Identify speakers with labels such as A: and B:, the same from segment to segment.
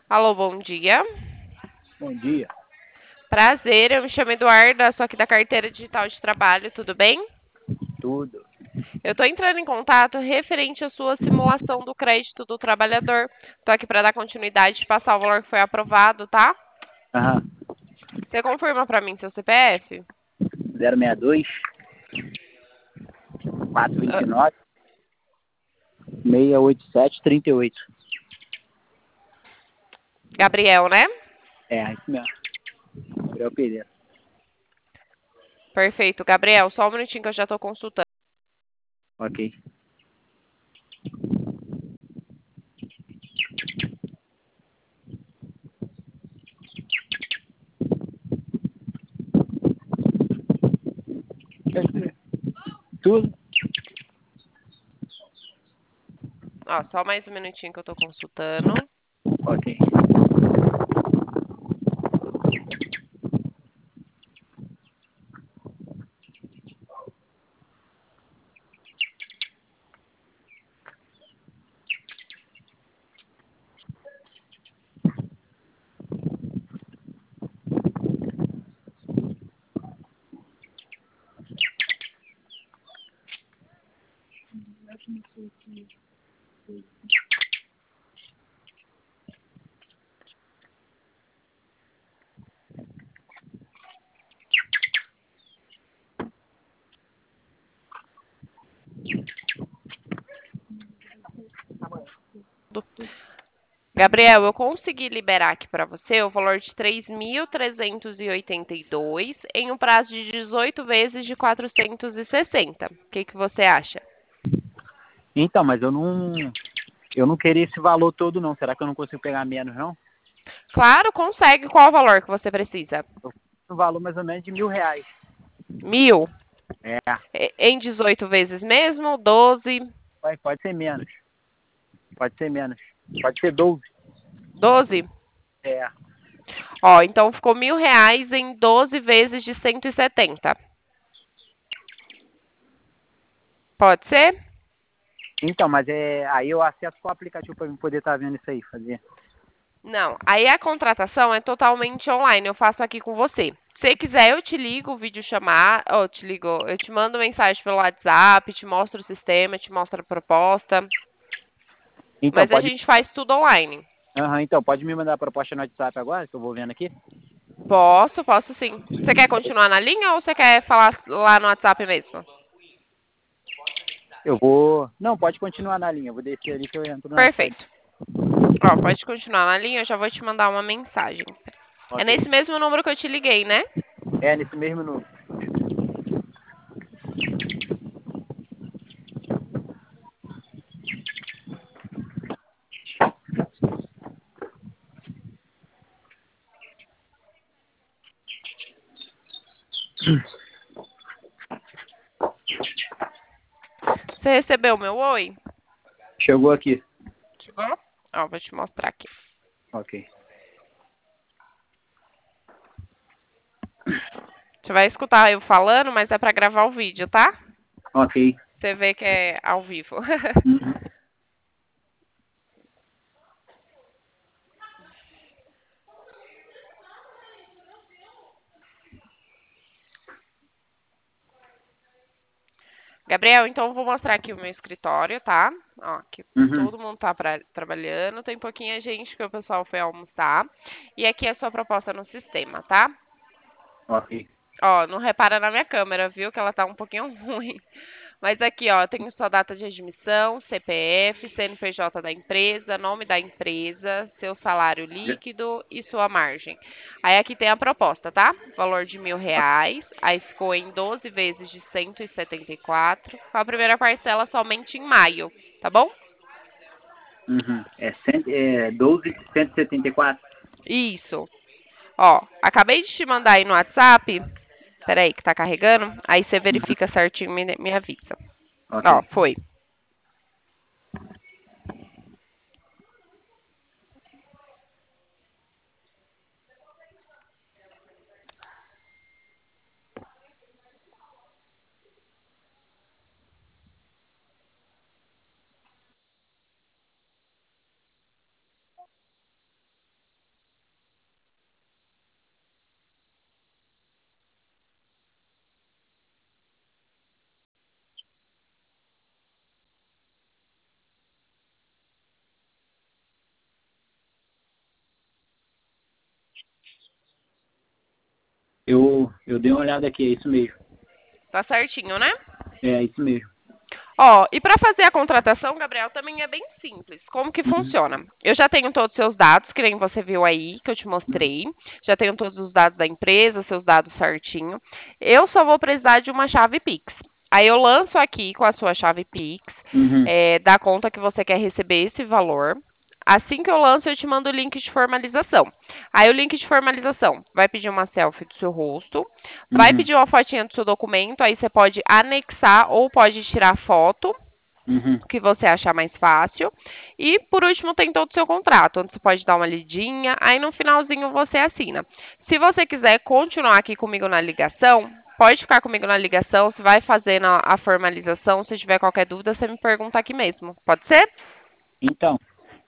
A: Alô, bom dia.
B: Bom dia.
A: Prazer, eu me chamo Eduarda, sou aqui da carteira digital de trabalho, tudo bem?
B: Tudo.
A: Eu estou entrando em contato referente à sua simulação do crédito do trabalhador. Estou aqui para dar continuidade e passar o valor que foi aprovado, tá?
B: Aham.
A: Você confirma para mim seu CPF?
B: 062
A: Ah,
B: 429 687 38.
A: Gabriel, né?
B: É, isso mesmo. Gabriel Pereira.
A: Perfeito. Gabriel, só um minutinho que eu já estou consultando.
B: Ok. Tudo?
A: Ó, só mais um minutinho que eu estou consultando.
B: Ok.
A: Gabriel, eu consegui liberar aqui para você o valor de 3.382 em um prazo de 18 vezes de 460. O que você acha?
B: Então, mas eu não queria esse valor todo não. Será que eu não consigo pegar menos não?
A: Claro, consegue. Qual o valor que você precisa?
B: Um valor mais ou menos de R$ 1.000.
A: 1.000.
B: É,
A: Em 18 vezes mesmo? 12?
B: pode ser menos. Pode ser menos. Pode ser 12.
A: 12?
B: É.
A: Ó, então ficou R$ 1.000 em 12 vezes de 170. Pode ser?
B: Então, mas aí eu acesso qual aplicativo para eu poder estar vendo isso aí, fazer.
A: Não. Aí a contratação é totalmente online. Eu faço aqui com você. Se quiser, eu te ligo, vídeo chamar, eu te mando mensagem pelo WhatsApp, te mostro o sistema, te mostro a proposta.
B: Então,
A: Mas a
B: pode.
A: gente faz tudo online.
B: Aham, então, pode me mandar a proposta no WhatsApp agora, que eu vou vendo aqui?
A: Posso sim. Você quer continuar na linha ou você quer falar lá no WhatsApp mesmo?
B: Eu vou. Não, pode continuar na linha. Eu vou descer ali que eu entro no site.
A: Perfeito. Ó, pode continuar na linha, eu já vou te mandar uma mensagem. É
B: Ok.
A: nesse mesmo número que eu te liguei, né?
B: É nesse mesmo número.
A: Você recebeu o meu oi?
B: Chegou aqui.
A: Chegou? Ó, vou te mostrar aqui.
B: Ok.
A: Você vai escutar eu falando, mas é pra gravar o vídeo, tá?
B: Ok.
A: Você vê que é ao vivo.
B: Uhum.
A: Gabriel, então eu vou mostrar aqui o meu escritório, tá? Ó, que
B: Uhum.
A: todo mundo tá trabalhando, tem pouquinha gente que o pessoal foi almoçar. E aqui é a sua proposta no sistema, tá?
B: Ok.
A: Ó, não repara na minha câmera, viu? Que ela tá um pouquinho ruim. Mas aqui, ó, tem sua data de admissão, CPF, CNPJ da empresa, nome da empresa, seu salário
B: Já-
A: líquido e sua margem. Aí aqui tem a proposta, tá? Valor de R$ 1.000. Aí ficou em 12 vezes de 174. Com a primeira parcela somente em maio, tá bom?
B: Uhum. É 12 de 174.
A: Isso. Ó, acabei de te mandar aí no WhatsApp. Peraí, que tá carregando. Aí você
B: Uhum.
A: verifica certinho e me avisa.
B: Ok.
A: Ó, foi.
B: Eu dei uma olhada aqui, é isso mesmo.
A: Tá certinho, né?
B: É isso mesmo.
A: Ó, e para fazer a contratação, Gabriel, também é bem simples. Como que funciona? Eu já tenho todos os seus dados, que nem você viu aí, que eu te mostrei. Já tenho todos os dados da empresa, seus dados certinho. Eu só vou precisar de uma chave Pix. Aí eu lanço aqui com a sua chave Pix, da conta que você quer receber esse valor. Assim que eu lanço, eu te mando o link de formalização. Aí o link de formalização vai pedir uma selfie do seu rosto, vai pedir uma fotinha do seu documento, aí você pode anexar ou pode tirar foto, que você achar mais fácil. E por último tem todo o seu contrato, onde você pode dar uma lidinha, aí no finalzinho você assina. Se você quiser continuar aqui comigo na ligação, pode ficar comigo na ligação, você vai fazendo a formalização, se tiver qualquer dúvida, você me pergunta aqui mesmo. Pode ser?
B: Então,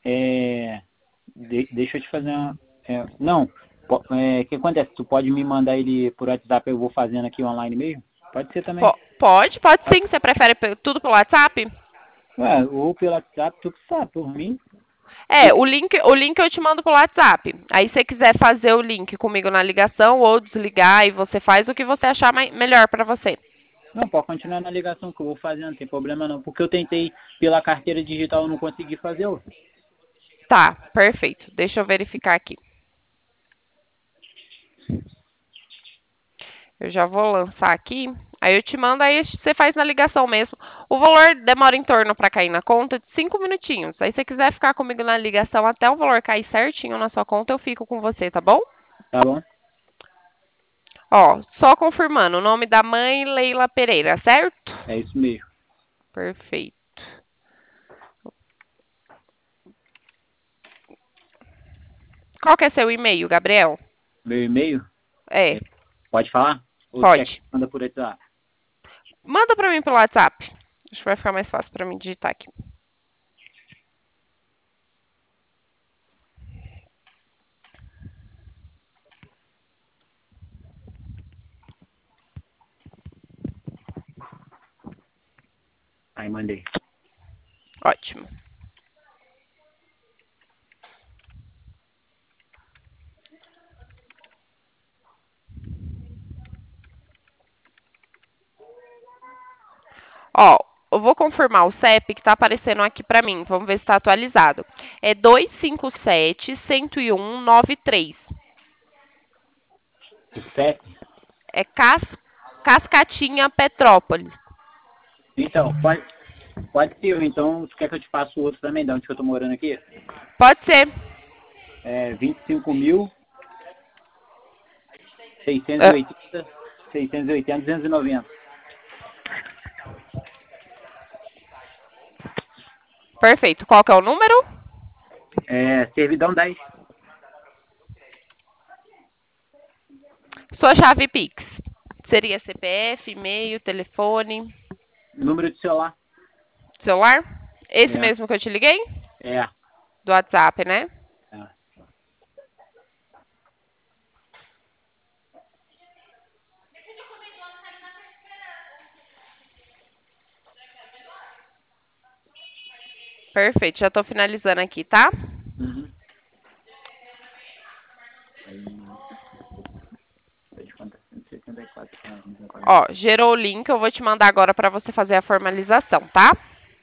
B: deixa eu te fazer uma... não, o que acontece? Tu pode me mandar ele por WhatsApp, eu vou fazendo aqui online mesmo? Pode ser também.
A: Pode sim. Você prefere tudo pelo WhatsApp?
B: Ué, ou pelo WhatsApp, tu que sabe, por mim.
A: O link eu te mando pelo WhatsApp. Aí se você quiser fazer o link comigo na ligação ou desligar e você faz o que você achar melhor para você.
B: Não, pode continuar na ligação que eu vou fazendo, não tem problema não. Porque eu tentei pela carteira digital, eu não consegui fazer outra.
A: Tá, perfeito. Deixa eu verificar aqui. Eu já vou lançar aqui. Aí eu te mando, aí você faz na ligação mesmo. O valor demora em torno para cair na conta de 5 minutinhos. Aí se você quiser ficar comigo na ligação até o valor cair certinho na sua conta, eu fico com você, tá bom?
B: Tá bom?
A: Ó, só confirmando, o nome da mãe, Leila Pereira, certo?
B: É isso mesmo.
A: Perfeito. Qual que é seu e-mail, Gabriel?
B: Meu e-mail?
A: É,
B: Pode falar? Ou
A: pode.
B: quer que manda por WhatsApp?
A: Manda para mim pelo WhatsApp. Acho que vai ficar mais fácil para mim digitar aqui.
B: Aí, mandei.
A: Ótimo. Ó, eu vou confirmar o CEP que está aparecendo aqui para mim. Vamos ver se está atualizado. É 257-101-93.
B: O CEP?
A: É Cascatinha, Petrópolis.
B: Então, pode ser. Então, tu quer que eu te passe o outro também, de onde que eu tô morando aqui?
A: Pode ser.
B: 25.680, 680, 290.
A: Perfeito. Qual que é o número?
B: Servidão 10.
A: Sua chave Pix. Seria CPF, e-mail, telefone,
B: Número de celular?
A: celular? Esse
B: É.
A: mesmo que eu te liguei?
B: É.
A: Do WhatsApp, né? Perfeito. Já estou finalizando aqui, tá?
B: Uhum.
A: Ó, gerou o link. Eu vou te mandar agora para você fazer a formalização, tá?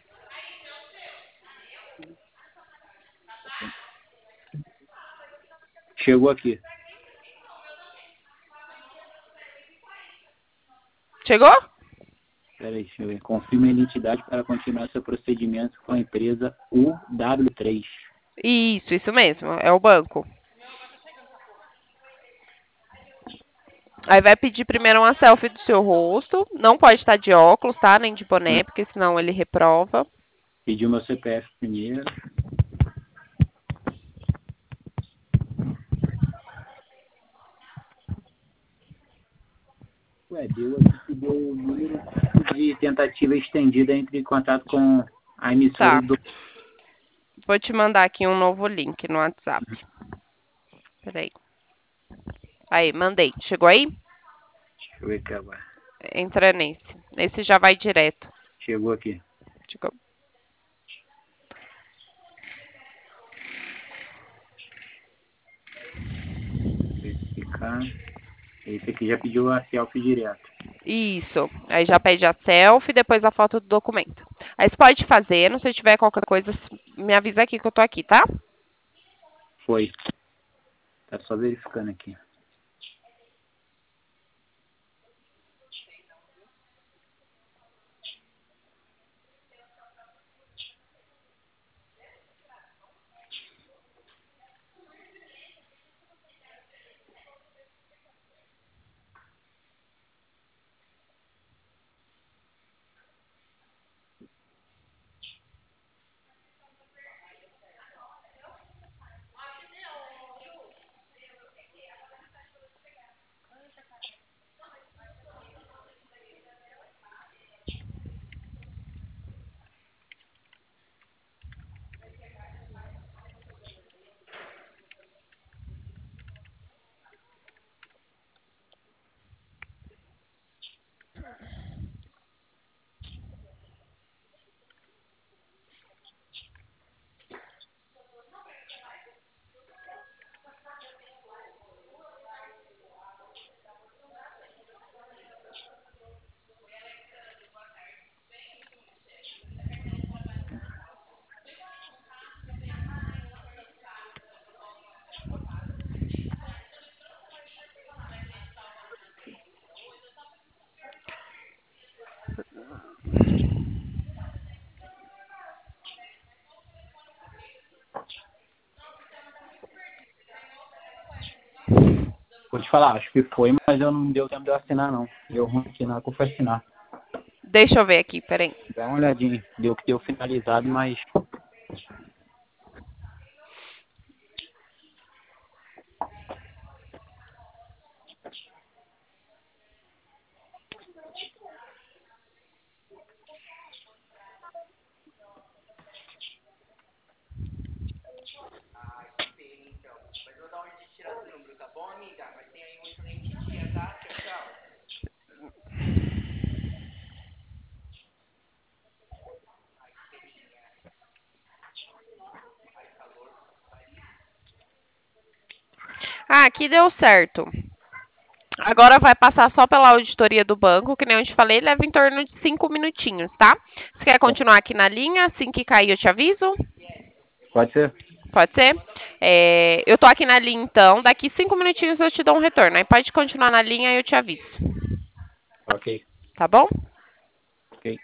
B: Chegou aqui.
A: Chegou?
B: Peraí, deixa eu ver. Confirme a identidade para continuar seu procedimento com a empresa UW3.
A: Isso mesmo. É o banco. Aí vai pedir primeiro uma selfie do seu rosto. Não pode estar de óculos, tá? Nem de boné, porque senão ele reprova.
B: Pediu meu CPF primeiro. Deu aqui que deu o número de tentativa estendida entre em contato com a emissora
A: Tá.
B: do...
A: Vou te mandar aqui um novo link no WhatsApp. Peraí. Aí, mandei. Chegou aí?
B: Deixa eu ver aqui agora.
A: Entra nesse. Esse já vai direto.
B: Chegou aqui.
A: Chegou.
B: Verificar. Esse aqui já pediu a selfie direto.
A: Isso. Aí já pede a selfie, depois a foto do documento. Aí você pode fazer, se tiver qualquer coisa, me avisa aqui que eu tô aqui, tá?
B: Foi. Tá só verificando aqui. Vou te falar, acho que foi, mas eu não deu tempo de eu assinar, não. Deu ruim aqui na hora que eu fui assinar.
A: Deixa eu ver aqui, peraí.
B: Dá uma olhadinha. Deu que deu finalizado, mas...
A: Ah, aqui deu certo. Agora vai passar só pela auditoria do banco, que nem eu te falei, leva em torno de 5 minutinhos, tá? Você quer continuar aqui na linha? Assim que cair eu te aviso?
B: Pode ser?
A: Pode ser? Eu tô aqui na linha então, daqui 5 minutinhos eu te dou um retorno. Aí pode continuar na linha e eu te aviso.
B: Ok.
A: Tá bom?
B: Ok.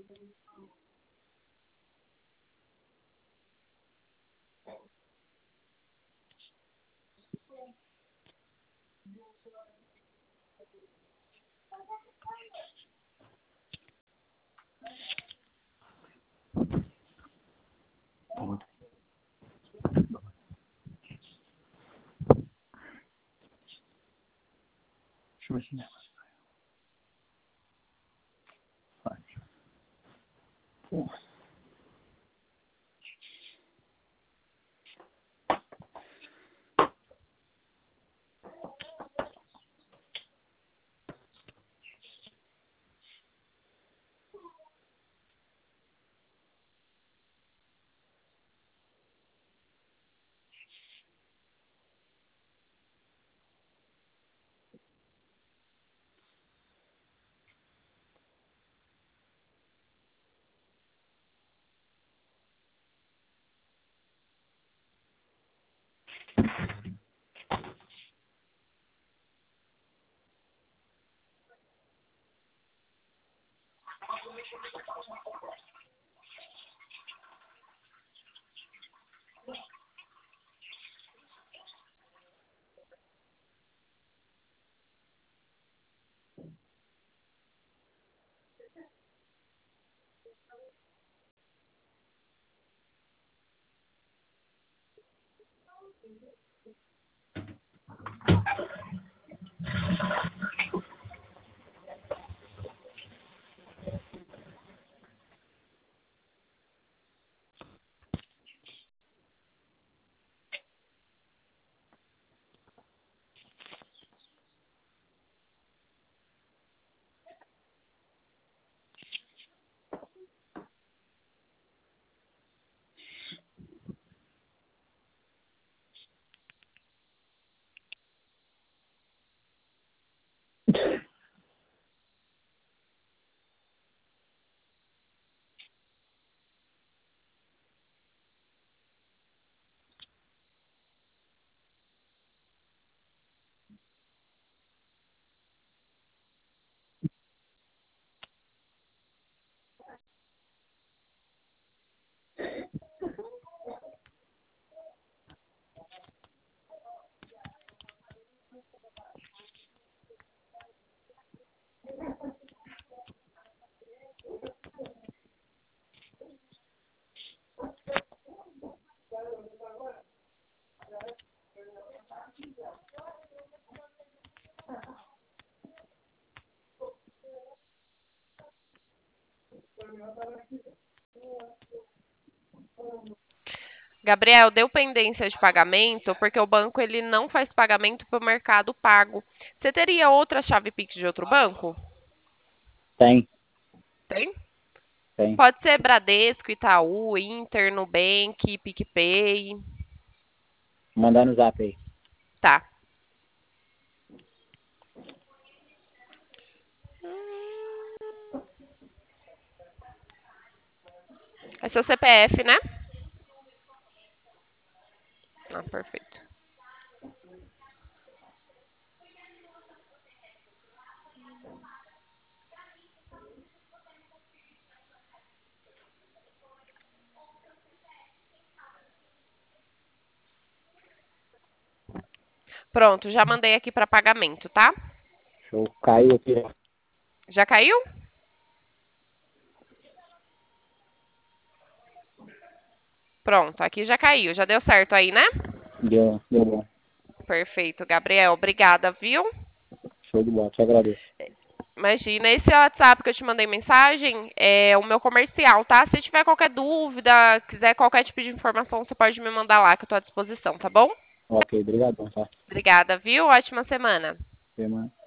B: Deixa eu ver se fácil.
A: Gabriel, deu pendência de pagamento porque o banco ele não faz pagamento para o Mercado Pago. Você teria outra chave Pix de outro banco?
B: Tem,
A: Tem?
B: tem.
A: Pode ser Bradesco, Itaú, Inter, Nubank, PicPay.
B: Mandar no zap aí.
A: Tá. É seu CPF, né? Ah, perfeito. Pronto, já mandei aqui para pagamento, tá?
B: Show. Caiu aqui.
A: Já caiu? Pronto, aqui já caiu. Já deu certo aí, né?
B: Deu bom.
A: Perfeito, Gabriel. Obrigada, viu?
B: Show de bola. Te agradeço.
A: Imagina, esse WhatsApp que eu te mandei mensagem é o meu comercial, tá? Se tiver qualquer dúvida, quiser qualquer tipo de informação, você pode me mandar lá, que eu tô à disposição, tá bom?
B: Ok, obrigadão, tá?
A: Obrigada, viu? Ótima semana.
B: Semana.